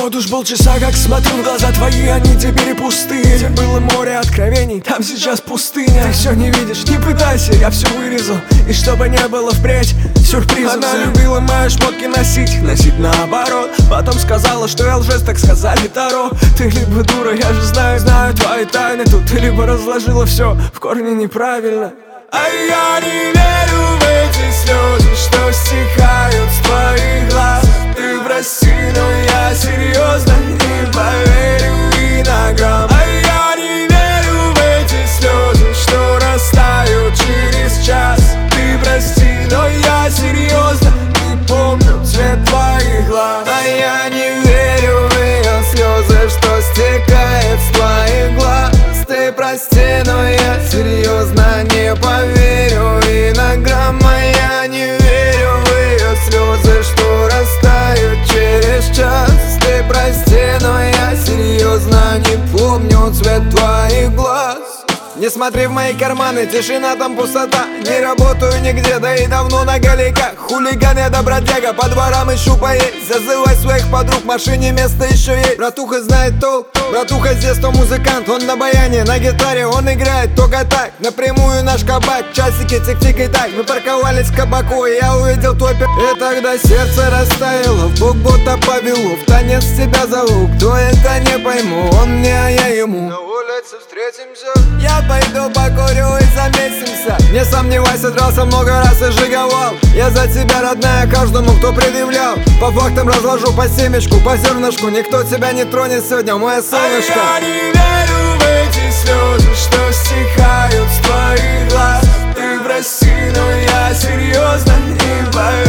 Вот уж полчаса, как смотрю в глаза твои, они теперь пустые. Где было море откровений, там сейчас пустыня. Ты все не видишь, не пытайся, я все вырезал. И чтобы не было впредь сюрпризов. Она любила мои шмотки носить наоборот. Потом сказала, что я лжец, так сказали Таро. Ты либо дура, я же знаю твои тайны. Тут ты либо разложила все в корне неправильно. А я не верю в эти слезы, что стихают с твоих глаз. Ты прости, но я серьезно не поверю и на грамм. А я не верю в эти слезы, что растают через час. Ты прости, но я серьезно не помню цвет твоих глаз. А я не верю в ее слезы, что стекает с твоих глаз. Ты прости, но я серьезно не поверю и на грамм. А я не верю в ее слезы, что растают через час. Ты прости, но я серьезно не помню цвет твоих глаз. Не смотри в мои карманы, тишина там пустота. Не работаю нигде, да и давно на галиках. Хулиган я да бродяга, по дворам ищу поесть. Зазывай своих подруг, в машине место еще есть. Братуха знает толк, братуха здесь то музыкант. Он на баяне, на гитаре, он играет только так. Напрямую наш кабак, часики тик-тик и так. Мы парковались в кабаку, и я увидел твой пи***. И тогда сердце растаяло, в бок будто повело. В танец тебя зову, кто это не пойму. Он мне, а я ему. На улице встретимся. Я пойду покурю и замесимся. Не сомневайся, дрался много раз и жиговал. Я за тебя, родная, каждому, кто предъявлял. По фактам разложу по семечку, по зернышку. Никто тебя не тронет сегодня, мое солнышко. А я не верю в эти слезы, что стихают с твоих глаз. Ты прости, но я серьезно не поверю